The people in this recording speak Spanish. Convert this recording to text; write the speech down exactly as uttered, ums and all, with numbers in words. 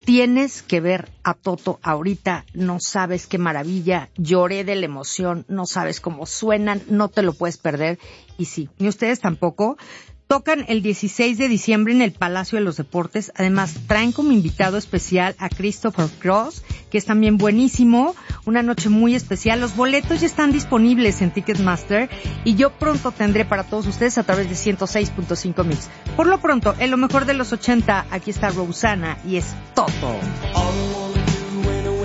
Tienes que ver a Toto ahorita, no sabes qué maravilla, lloré de la emoción, no sabes cómo suenan, no te lo puedes perder. Y sí, ni ustedes tampoco. Tocan el dieciséis de diciembre en el Palacio de los Deportes. Además, traen como invitado especial a Christopher Cross, que es también buenísimo. Una noche muy especial. Los boletos ya están disponibles en Ticketmaster y yo pronto tendré para todos ustedes a través de ciento seis punto cinco Mix. Por lo pronto, en lo mejor de los ochenta, aquí está Rosanna y es Toto.